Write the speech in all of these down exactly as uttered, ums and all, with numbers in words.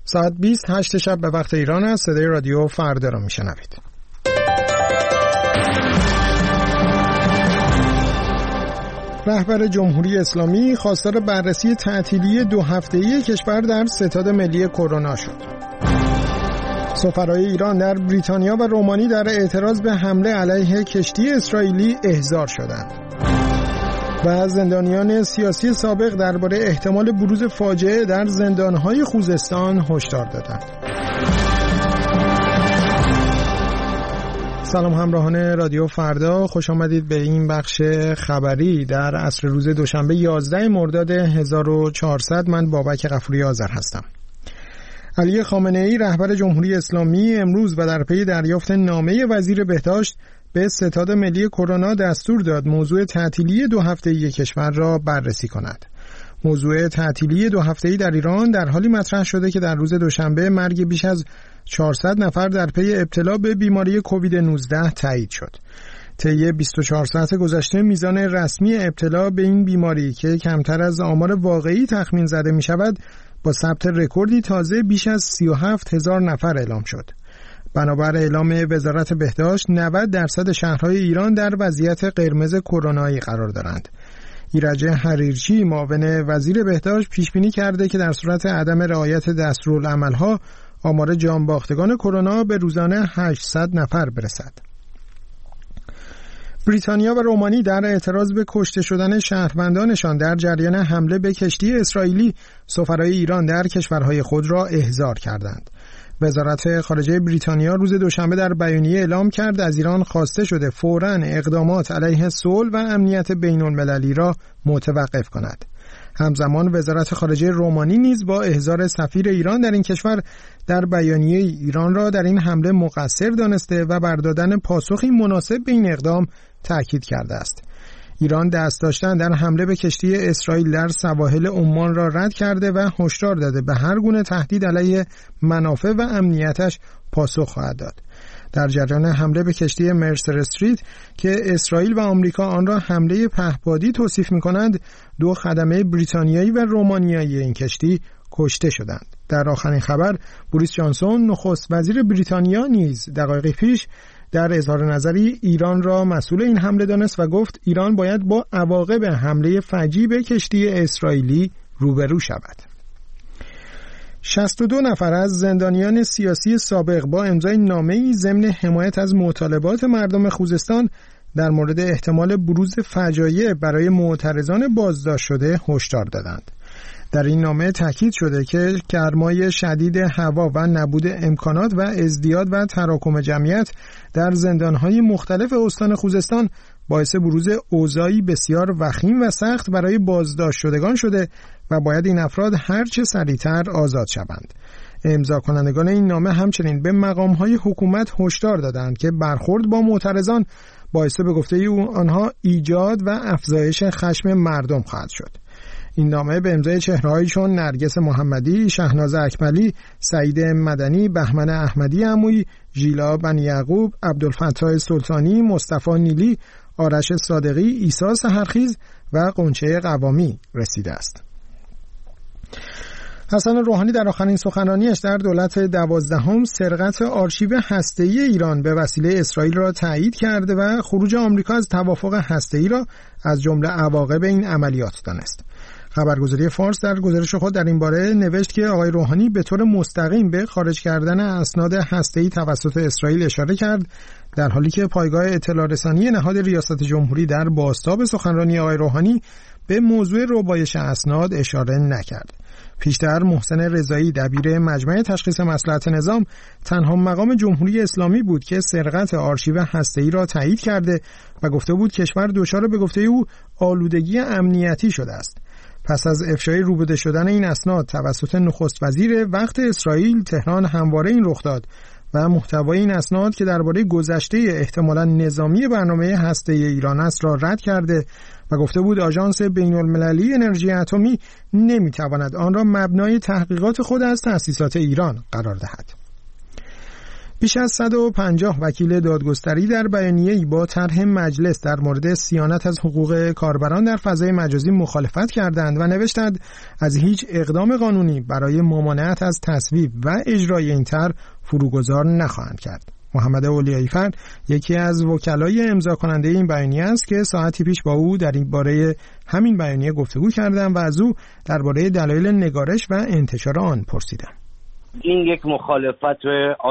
ساعت بیست هشت شب به وقت ایران است. صدای رادیو فردا را میشنوید. رهبر جمهوری اسلامی خواستار بررسی تعطیلی دو هفته‌ای کشور در ستاد ملی کرونا شد. سفرای ایران در بریتانیا و رومانی در اعتراض به حمله علیه کشتی اسرائیلی احضار شدند. و زندانیان سیاسی سابق درباره احتمال بروز فاجعه در زندان‌های خوزستان هشدار دادند. سلام همراهان رادیو فردا، خوش آمدید به این بخش خبری در عصر روز دوشنبه یازده مرداد هزار و چهارصد. من بابک غفوری آذر هستم. علی خامنه‌ای رهبر جمهوری اسلامی امروز و در پی دریافت نامه وزیر بهداشت به ستاد ملی کرونا دستور داد موضوع تعطیلی دو هفته‌ای کشور را بررسی کند. موضوع تعطیلی دو هفته‌ای در ایران در حالی مطرح شده که در روز دوشنبه مرگ بیش از چهارصد نفر در پی ابتلا به بیماری کووید نوزده تایید شد. طی بیست و چهار ساعت گذشته میزان رسمی ابتلا به این بیماری که کمتر از آمار واقعی تخمین زده می شود با ثبت رکوردی تازه بیش از سی و هفت هزار نفر اعلام شد. بنابر اعلام وزارت بهداشت نود درصد شهرهای ایران در وضعیت قرمز کرونایی قرار دارند. ایرج حریرچی معاون وزیر بهداشت پیش بینی کرده که در صورت عدم رعایت دستورالعمل‌ها آمار جانباختگان کرونا به روزانه هشتصد نفر برسد. بریتانیا و رومانی در اعتراض به کشته شدن شهروندانشان در جریان حمله به کشتی اسرائیلی سفرای ایران در کشورهای خود را احضار کردند. وزارت خارجه بریتانیا روز دوشنبه در بیانیه اعلام کرد از ایران خواسته شده فوراً اقدامات علیه صلح و امنیت بین المللی را متوقف کند. همزمان وزارت خارجه رومانی نیز با احضار سفیر ایران در این کشور در بیانیه ایران را در این حمله مقصر دانسته و بر دادن پاسخی مناسب به این اقدام تاکید کرده است. ایران دست داشتن در حمله به کشتی اسرائیل در سواحل عمان را رد کرده و هشدار داده به هر گونه تهدید علیه منافع و امنیتش پاسخ خواهد داد. در جریان حمله به کشتی مرسر استریت که اسرائیل و آمریکا آن را حمله پهپادی توصیف می‌کنند، دو خدمه بریتانیایی و رومانیایی این کشتی کشته شدند. در آخرین خبر، بوریس جانسون نخست وزیر بریتانیا نیز دقایقی پیش در اظهار نظری ایران را مسئول این حمله دانست و گفت ایران باید با عواقب حمله فجیع به کشتی اسرائیلی روبرو شود. شصت و دو نفر از زندانیان سیاسی سابق با امضای نامه‌ای ضمن حمایت از مطالبات مردم خوزستان در مورد احتمال بروز فجایع برای معترضان بازداشت شده هشدار دادند. در این نامه تاکید شده که گرمای شدید هوا و نبود امکانات و ازدیاد و تراکم جمعیت در زندان‌های مختلف استان خوزستان باعث بروز اوضاعی بسیار وخیم و سخت برای بازداشت شدگان شده و باید این افراد هرچه سریعتر آزاد شوند. امضا کنندگان این نامه همچنین به مقام‌های حکومت هشدار دادند که برخورد با معترضان باعث به گفته او آنها ایجاد و افزایش خشم مردم خواهد شد. این نامه به امضای چهره‌هایی چون نرگس محمدی، شهناز اکملی، سعید مدنی، بهمن احمدی عمویی، ژیلا بنی یعقوب، عبدالفتاح سلطانی، مصطفی نیلی، آرش صادقی، عیسی سحرخیز و قنچه قوامی رسیده است. حسن روحانی در آخرین سخنرانیش در دولت دوازدهم سرقت آرشیو هسته‌ای ایران به وسیله اسرائیل را تایید کرده و خروج آمریکا از توافق هسته‌ای را از جمله عواقب این عملیات دانست. خبرگزاری فارس در گزارش خود در این باره نوشت که آقای روحانی به طور مستقیم به خارج کردن اسناد هسته‌ای توسط اسرائیل اشاره کرد، در حالی که پایگاه اطلاع رسانی نهاد ریاست جمهوری در بازتاب سخنرانی آقای روحانی به موضوع ربایش اسناد اشاره نکرد. پیشتر محسن رضایی دبیر مجمع تشخیص مصلحت نظام تنها مقام جمهوری اسلامی بود که سرقت آرشیو هسته‌ای را تایید کرده و گفته بود کشور دچار به گفته او آلودگی امنیتی شده است. پس از افشای روبوده شدن این اسناد توسط نخست وزیر وقت اسرائیل، تهران همواره این رخ داد و محتوای این اسناد که درباره گذشته احتمالاً نظامی برنامه هسته‌ای ایران است را رد کرده و گفته بود آژانس بین‌المللی انرژی اتمی نمی‌تواند آن را مبنای تحقیقات خود از تأسیسات ایران قرار دهد. بیش از صد و پنجاه وکیل دادگستری در بیانیه‌ای با طرح مجلس در مورد صیانت از حقوق کاربران در فضای مجازی مخالفت کردند و نوشتند از هیچ اقدام قانونی برای ممانعت از تصویب و اجرای این طرح فروگذار نخواهند کرد. محمد اولیایی‌فرد یکی از وکلای امضا کننده این بیانیه است که ساعتی پیش با او در این باره همین بیانیه گفتگو کردم و از او درباره دلایل نگارش و انتشار آن پرسیدم. این یک مخالفت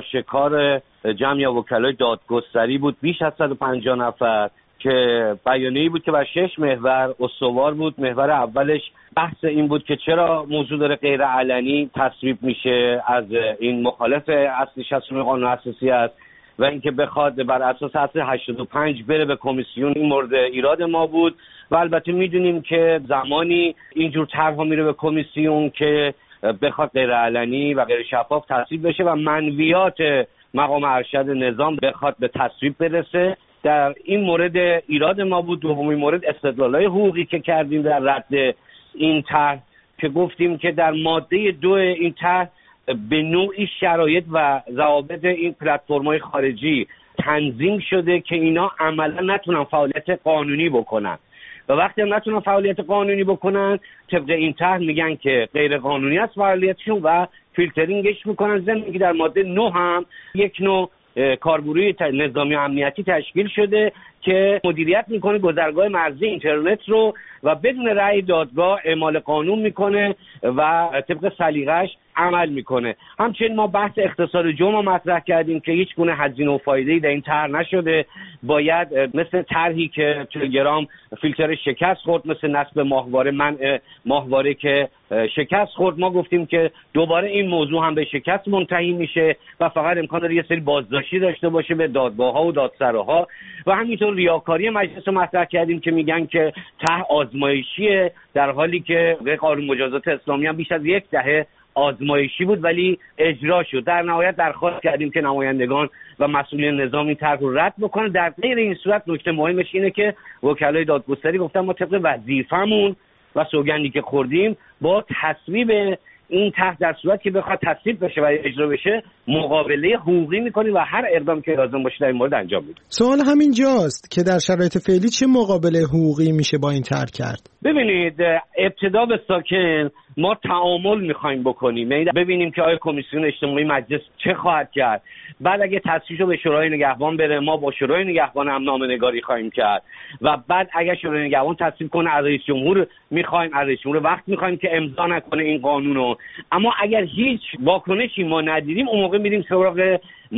آشکار جمعی وکلای دادگستری بود، بیش از صد و پنجاه نفر، که بیانیه‌ای بود که بر شش محور استوار بود. محور اولش بحث این بود که چرا موضوع داره غیر علنی تصویب میشه از این مخالف اصل شصت و نه قانون اساسی است و اینکه بخواد بر اساس اصل هشتاد و پنج بره به کمیسیون. این مورد ایراد ما بود و البته میدونیم که زمانی اینجور طرح‌ها میره به کمیسیون که بخواد غیر علنی و غیر شفاف تصویب بشه و منویات مقام ارشد نظام بخواد به تصویب برسه. در این مورد ایراد ما بود. دومین مورد استدلال‌های حقوقی که کردیم در رد این طرح که گفتیم که در ماده دو این طرح به نوعی شرایط و ضوابط این پلتفرم‌های خارجی تنظیم شده که اینا عملا نتونن فعالیت قانونی بکنن و وقتی هم نتونن فعالیت قانونی بکنن طبق این طرح میگن که غیر قانونی است فعالیتشون و فیلترینگش میکنن. ضمن که در ماده نه هم یک نوع کارگروه نظامی و امنیتی تشکیل شده که مدیریت میکنه گذرگاه مرزی اینترنت رو و بدون رأی دادگاه اعمال قانون میکنه و طبق سلیقه‌اش عمل میکنه. همچنین ما بحث اقتصاد جمع مطرح کردیم که هیچ گونه هزینه و فایده‌ای در این طرح نشده. باید مثل طرحی که تلگرام فیلتر شکست خورد، مثل نصب ماهواره، منع ماهواره که شکست خورد، ما گفتیم که دوباره این موضوع هم به شکست منتهی میشه و فقط امکان داره یه سری بازداشتی داشته باشه به دادگاه‌ها و دادسراها. و همینطور ریاکاری مجلس رو مطرح کردیم که میگن که طرح آزمایشیه، در حالی که قانون مجازات اسلامی هم بیش از یک دهه آزمایشی بود ولی اجرا شد. در نهایت درخواست کردیم که نمایندگان و مسئولین نظام این طرح رو رد بکنن. در غیر این صورت نکته مهمش اینه که وکلای دادگستری گفتن ما طبق وظیفمون و سوگندی که خوردیم با تصویب این طرح در صورت که بخواد تصویب بشه و اجرا بشه مقابله حقوقی میکنیم و هر اقدام که لازم باشه در این مورد انجام میدیم. سوال همین جاست که در شرایط فعلی چه مقابله حقوقی میشه با این طرح کرد؟ ببینید، ابتدا به ساکن ما تعامل میخوایم بکنیم، یعنی ببینیم که آیا کمیسیون اجتماعی مجلس چه خواهد کرد. بعد اگه تصویبش به شورای نگهبان بره ما با شورای نگهبان هم نامه‌نگاری خواهیم کرد و بعد اگه شورای نگهبان تصویب کنه از رئیس جمهور میخوایم، از رئیس جمهور وقت میخوایم که امضا نکنه این قانونو. اما اگر هیچ واکنشی ما ندیدیم اون موقع میریم سراغ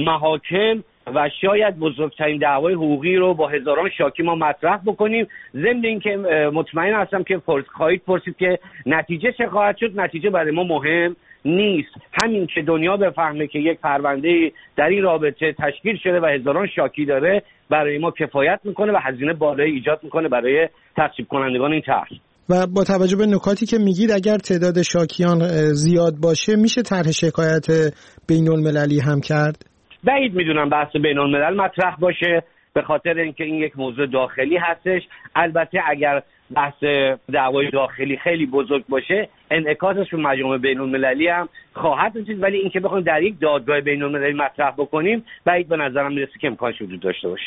محاکم و شاید بزرگترین دعوای حقوقی رو با هزاران شاکی ما مطرح بکنیم. ضمن اینکه مطمئن هستم که پرس خواهید پرسید که نتیجه چه خواهد شد. نتیجه برای ما مهم نیست، همین که دنیا بفهمه که یک پرونده در این رابطه تشکیل شده و هزاران شاکی داره برای ما کفایت میکنه و هزینه بالایی ایجاد میکنه برای تصویب کنندگان این طرح. و با توجه به نکاتی که میگید اگر تعداد شاکیان زیاد باشه میشه طرح شکایت بین المللی هم کرد؟ بعید میدونم بحث بین الملل مطرح باشه به خاطر اینکه این یک موضوع داخلی هستش. البته اگر بحث دعوای داخلی خیلی بزرگ باشه انعکاسش به مجامع بین المللی هم خواهد رسید، ولی اینکه بخوایم در یک دادگاه بین المللی مطرح بکنیم بعید به نظرم میرسه که امکانش وجود داشته باشه.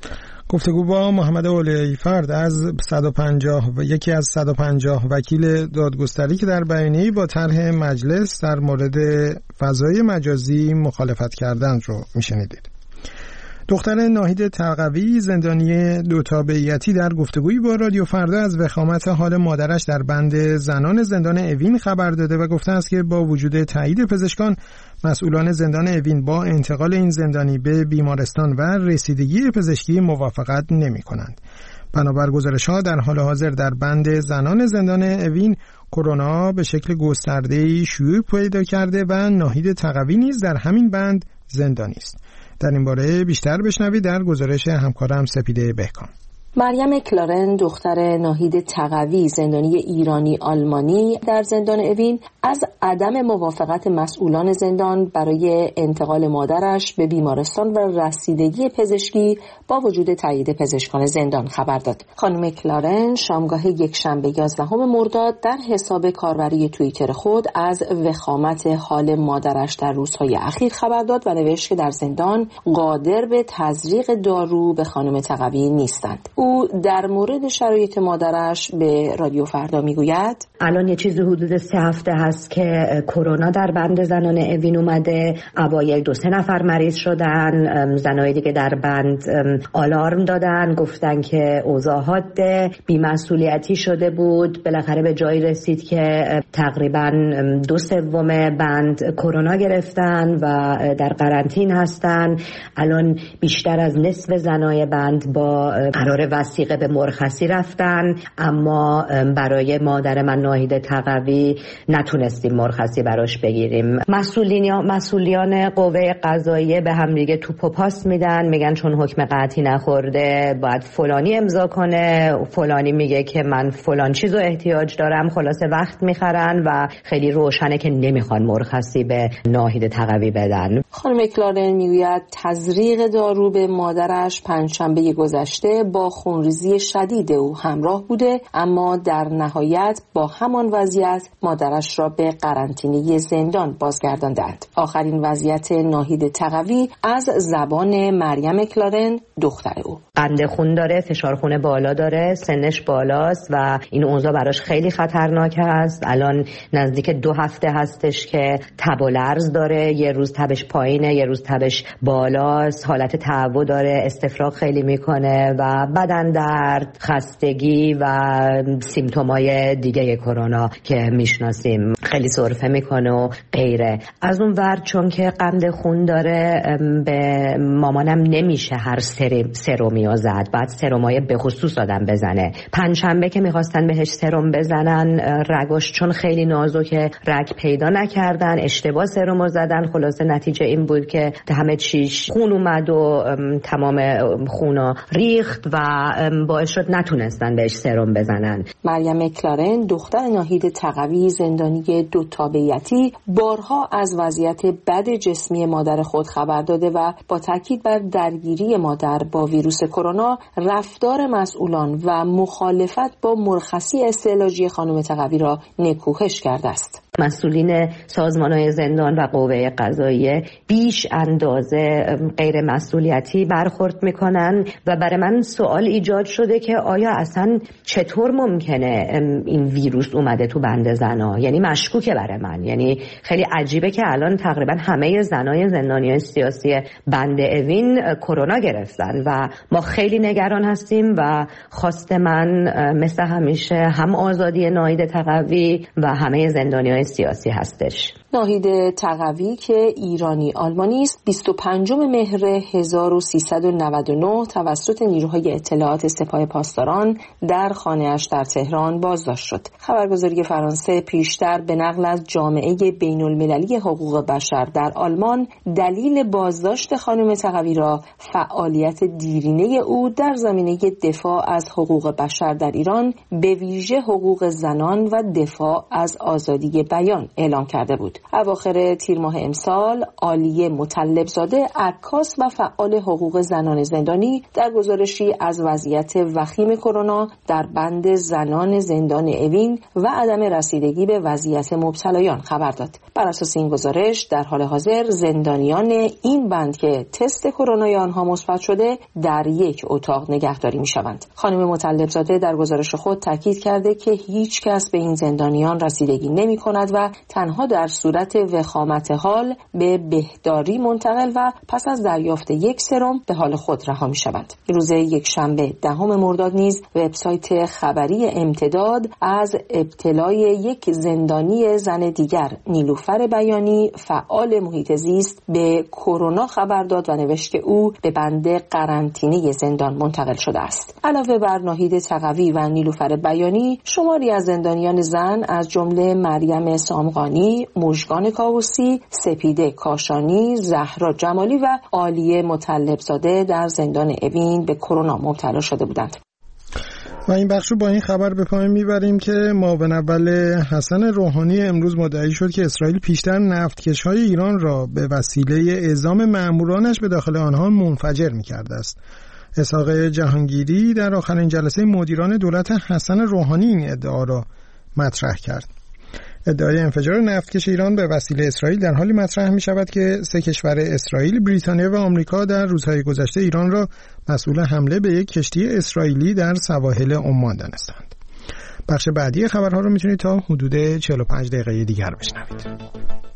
گفتگو با محمد اولیایی‌فرد از صد و پنجاه و یکی از صد و پنجاه وکیل دادگستری که در بیانیه‌ای با طرح مجلس در مورد فضای مجازی مخالفت کردند رو میشنیدید. دختر ناهید تقوی زندانی دو تابعیتی در گفتگویی با رادیو فردا از وخامت حال مادرش در بند زنان زندان اوین خبر داده و گفته است که با وجود تایید پزشکان مسئولان زندان اوین با انتقال این زندانی به بیمارستان و رسیدگی پزشکی موافقت نمی کنند. بنابر گزارش‌ها در حال حاضر در بند زنان زندان اوین کرونا به شکل گسترده‌ای شیوع پیدا کرده و ناهید تقوی نیز در همین بند زندانی است. در این باره بیشتر بشنوید در گزارش همکارم سپیده بهکام. مریم کلارن دختر ناهید تقوی زندانی ایرانی آلمانی در زندان اوین از عدم موافقت مسئولان زندان برای انتقال مادرش به بیمارستان و رسیدگی پزشکی با وجود تایید پزشکان زندان خبر داد. خانم کلارن شامگاه یکشنبه یازدهم مرداد در حساب کاربری توییتر خود از وخامت حال مادرش در روزهای اخیر خبر داد و نوشت که در زندان قادر به تزریق دارو به خانم تقوی نیستند. او در مورد شرایط مادرش به رادیو فردا میگوید: الان یه چیزی حدود سه هفته هست که کرونا در بند زنان اوین اومده. اوایل دو سه نفر مریض شدن، زنای دیگه در بند آلارم دادن، گفتن که اوضاع حاده، بی‌مسئولیتی شده بود. بالاخره به جایی رسید که تقریبا دو سوم بند کرونا گرفتن و در قرنطین هستن. الان بیشتر از نصف زنای بند با قرار وثیقه به مرخصی رفتن، اما برای مادر من ناهید تقوی نتونستیم مرخصی براش بگیریم. مسئولین مسئولیان قوه قضاییه به هم دیگه توپ و پاس میدن، میگن چون حکم قطعی نخورده باید فلانی امضا کنه، فلانی میگه که من فلان چیزو احتیاج دارم، خلاصه وقت میخرن و خیلی روشنه که نمیخوان مرخصی به ناهید تقوی بدن. خانم کلارن میگوید تزریق دارو به مادرش پنجشنبه گذشته با خونریزی شدید او همراه بوده، اما در نهایت با همان وضعیت مادرش را به قرنطینه زندان بازگرداندند. آخرین وضعیت ناهید تقوی از زبان مریم کلارن دختر او: قند خون داره، فشار خون بالا داره، سنش بالاست و این اوضاع براش خیلی خطرناک است. الان نزدیک دو هفته هستش که تب و لرز داره، یه روز تبش پایینه، یه روز تبش بالاست، حالت تعو داره، استفراغ خیلی میکنه و بدن درد، خستگی و سیمتومای دیگه کرونا که میشناسیم، خیلی سرفه میکنه و غیره. از اون ور چون که قند خون داره به مامانم نمیشه هر سرومی زد، بعد سرومای به خصوص آدم بزنه. پنجشنبه که میخواستن بهش سرم بزنن، رگاش چون خیلی نازکه رگ پیدا نکردن، اشتباه سرمو زدن. خلاصه نتیجه این بود که همه چیش خون اومد و تمام خونا ریخت و باعث شد نتونستن بهش سرم بزنن. مریم کلارن دختر ناهید تقوی زندانی دو تابعیتی بارها از وضعیت بد جسمی مادر خود خبر داده و با تاکید بر درگیری مادر با ویروس کرونا رفتار مسئولان و مخالفت با مرخصی استعلاجی خانم تقوی را نکوهش کرده است. مسئولین سازمان‌های زندان و قوه قضاییه بیش اندازه غیر مسئولیتی برخورد میکنن و برای من سوال ایجاد شده که آیا اصلا چطور ممکنه این ویروس اومده تو بند زنا؟ یعنی مشکوکه برای من. یعنی خیلی عجیبه که الان تقریبا همه زنای زندانیان سیاسی بند اوین کرونا گرفتن و ما خیلی نگران هستیم و خواست من مثل همیشه هم آزادی ناهید تقوی و همه زندانیان سیاسی هستش. ناهید تقوی که ایرانی آلمانی است بیست و پنجم مهر هزار و سیصد و نود و نه توسط نیروهای اطلاعات سپاه پاسداران در خانه‌اش در تهران بازداشت شد. خبرگزاری فرانسه پیشتر به نقل از جامعه بین‌المللی حقوق بشر در آلمان دلیل بازداشت خانم تقوی را فعالیت دیرینه او در زمینه دفاع از حقوق بشر در ایران، به ویژه حقوق زنان و دفاع از آزادی بیان اعلام کرده بود. اواخر تیر ماه امسال عالیه مطلبزاده، عکاس و فعال حقوق زنان زندانی، در گزارشی از وضعیت وخیم کرونا در بند زنان زندان اوین و عدم رسیدگی به وضعیت مبتلایان خبر داد. بر اساس این گزارش در حال حاضر زندانیان این بند که تست کرونای آنها مثبت شده در یک اتاق نگهداری می‌شوند. خانم مطلبزاده در گزارش خود تاکید کرده که هیچ کس به این زندانیان رسیدگی نمی‌کند و تنها در صورت وخامت حال به بهداری منتقل و پس از دریافت یک سرم به حال خود رها می‌شوند. روز یکشنبه دهم مرداد نیز وبسایت خبری امتداد از ابتلای یک زندانی زن دیگر، نیلوفر بیانی، فعال محیط زیست، به کرونا خبر داد و نوشت که او به بند قرنطینه زندان منتقل شده است. علاوه بر ناهید تقوی و نیلوفر بیانی، شماری از زندانیان زن از جمله مریم سامقانی، مژگان کاووسی، سپیده کاشانی، زهرا جمالی و عالیه مطلبزاده در زندان اوین به کرونا مبتلا شده بودند. و این بخش رو با این خبر به پایان میبریم که معاون اول حسن روحانی امروز مدعی شد که اسرائیل پیشتر نفتکش‌های ایران را به وسیله اعزام مأمورانش به داخل آنها منفجر می‌کرده است. اسحاق جهانگیری در آخرین جلسه مدیران دولت حسن روحانی این ادعا را مطرح کرد. ادعای انفجار نفتکش ایران به وسیله اسرائیل در حالی مطرح می شود که سه کشور اسرائیل، بریتانیا و آمریکا در روزهای گذشته ایران را مسئول حمله به یک کشتی اسرائیلی در سواحل عمان دانستند. بخش بعدی خبرها رو میتونید تا حدود چهل و پنج دقیقه دیگر بشنوید.